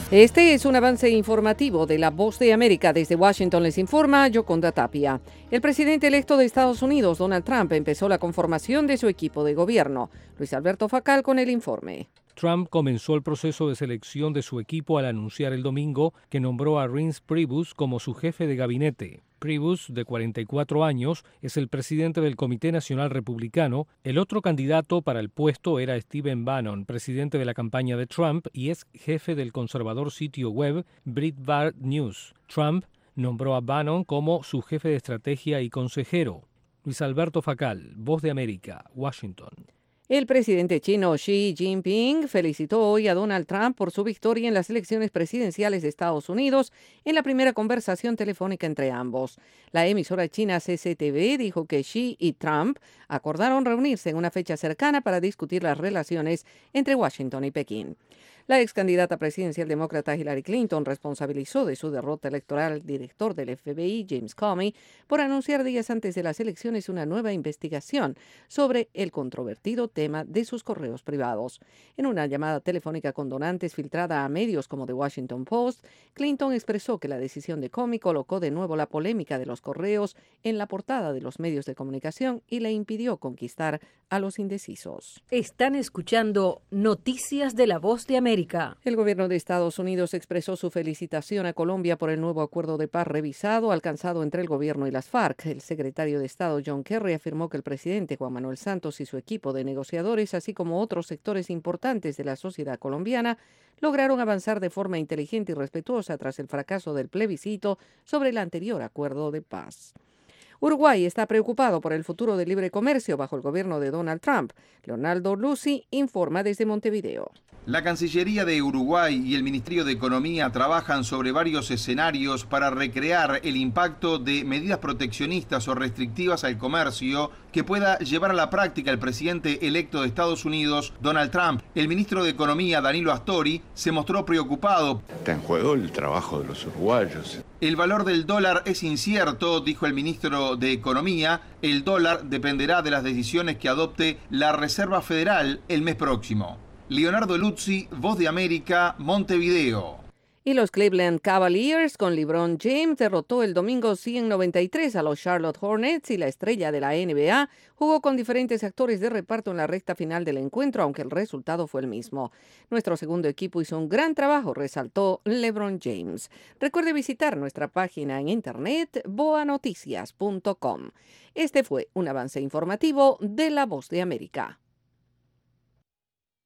Este es un avance informativo de La Voz de América. Desde Washington les informa Yoconda Tapia. El presidente electo de Estados Unidos, Donald Trump, empezó la conformación de su equipo de gobierno. Luis Alberto Facal con el informe. Trump comenzó el proceso de selección de su equipo al anunciar el domingo que nombró a Reince Priebus como su jefe de gabinete. Priebus, de 44 años, es el presidente del Comité Nacional Republicano. El otro candidato para el puesto era Stephen Bannon, presidente de la campaña de Trump y es jefe del conservador sitio web Breitbart News. Trump nombró a Bannon como su jefe de estrategia y consejero. Luis Alberto Facal, Voz de América, Washington. El presidente chino Xi Jinping felicitó hoy a Donald Trump por su victoria en las elecciones presidenciales de Estados Unidos en la primera conversación telefónica entre ambos. La emisora china CCTV dijo que Xi y Trump acordaron reunirse en una fecha cercana para discutir las relaciones entre Washington y Pekín. La ex candidata presidencial demócrata Hillary Clinton responsabilizó de su derrota electoral al director del FBI, James Comey, por anunciar días antes de las elecciones una nueva investigación sobre el controvertido tema de sus correos privados. En una llamada telefónica con donantes filtrada a medios como The Washington Post, Clinton expresó que la decisión de Comey colocó de nuevo la polémica de los correos en la portada de los medios de comunicación y le impidió conquistar a los indecisos. Están escuchando Noticias de La Voz de América. El gobierno de Estados Unidos expresó su felicitación a Colombia por el nuevo acuerdo de paz revisado alcanzado entre el gobierno y las FARC. El secretario de Estado John Kerry afirmó que el presidente Juan Manuel Santos y su equipo de negociadores, así como otros sectores importantes de la sociedad colombiana, lograron avanzar de forma inteligente y respetuosa tras el fracaso del plebiscito sobre el anterior acuerdo de paz. Uruguay está preocupado por el futuro del libre comercio bajo el gobierno de Donald Trump. Leonardo Lucy informa desde Montevideo. La Cancillería de Uruguay y el Ministerio de Economía trabajan sobre varios escenarios para recrear el impacto de medidas proteccionistas o restrictivas al comercio que pueda llevar a la práctica el presidente electo de Estados Unidos, Donald Trump. El ministro de Economía, Danilo Astori, se mostró preocupado. Está en juego el trabajo de los uruguayos. El valor del dólar es incierto, dijo el ministro de Economía. El dólar dependerá de las decisiones que adopte la Reserva Federal el mes próximo. Leonardo Luzzi, Voz de América, Montevideo. Y los Cleveland Cavaliers con LeBron James derrotó el domingo 100-93 a los Charlotte Hornets y la estrella de la NBA jugó con diferentes actores de reparto en la recta final del encuentro, aunque el resultado fue el mismo. Nuestro segundo equipo hizo un gran trabajo, resaltó LeBron James. Recuerde visitar nuestra página en internet boanoticias.com. Este fue un avance informativo de La Voz de América.